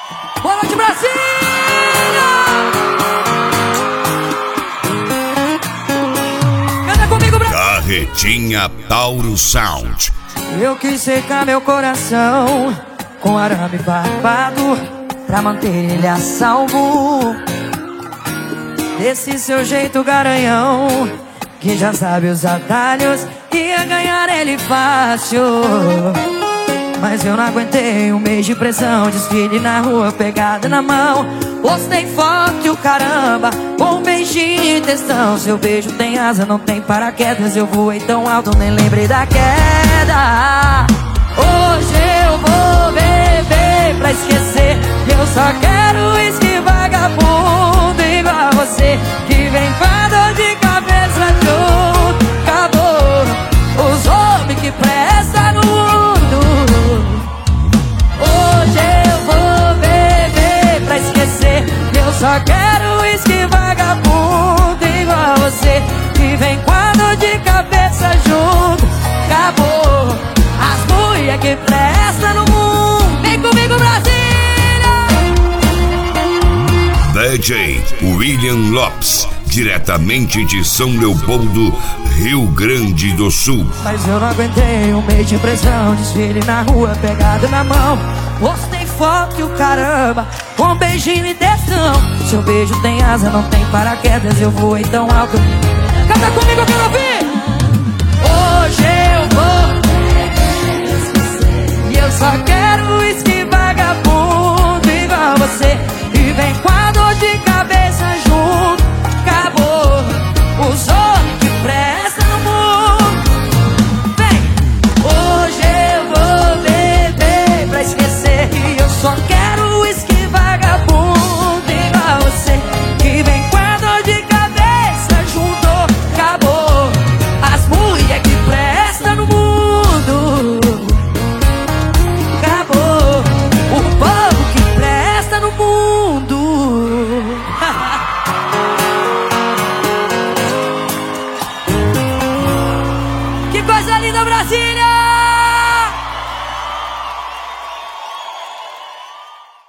Boa noite, Brasília! Canta comigo, Brasília! Carretinha Tauro Sound. Eu quis secar meu coração com arame farpado pra manter ele a salvo desse seu jeito garanhão, que já sabe os atalhos, ia ganhar ele fácil. Mas eu não aguentei um mês de pressão, desfile na rua, pegada na mão. Postei foto e o caramba, com um beijinho e textão. Seu beijo tem asa, não tem paraquedas. Eu voei tão alto, nem lembrei da queda. Hoje eu vou beber pra esquecer. Eu só quero uísque vagabundo igual você, que vem com a dor de cabeça junto. Acabou os homens que prestam no mundo. Hoje eu vou beber pra esquecer. Eu só quero uísque vagabundo igual você, que vem com a dor de cabeça junto. Acabou as mulher que prestam no mundo. Vem comigo, Brasília! DJ William Lopes, diretamente de São Leopoldo, Rio Grande do Sul. Mas eu não aguentei um mês de pressão, desfile na rua, pegada na mão. Postei foto e o caramba, com um beijinho e textão. Seu beijo tem asa, não tem paraquedas. Eu voei tão alto. Canta comigo, eu quero ouvir! Hoje eu vou, e eu só quero uísque vagabundo igual você, e vem com a dor de cabeça junto. Acabou os homens que prestam no mundo. Vem! Hoje eu vou beber pra esquecer, e eu só quero uísque vagabundo igual você, que vem com a dor de cabeça junto. Acabou as mulher que prestam no mundo. Acabou o povo que presta no mundo. Que coisa linda, Brasília!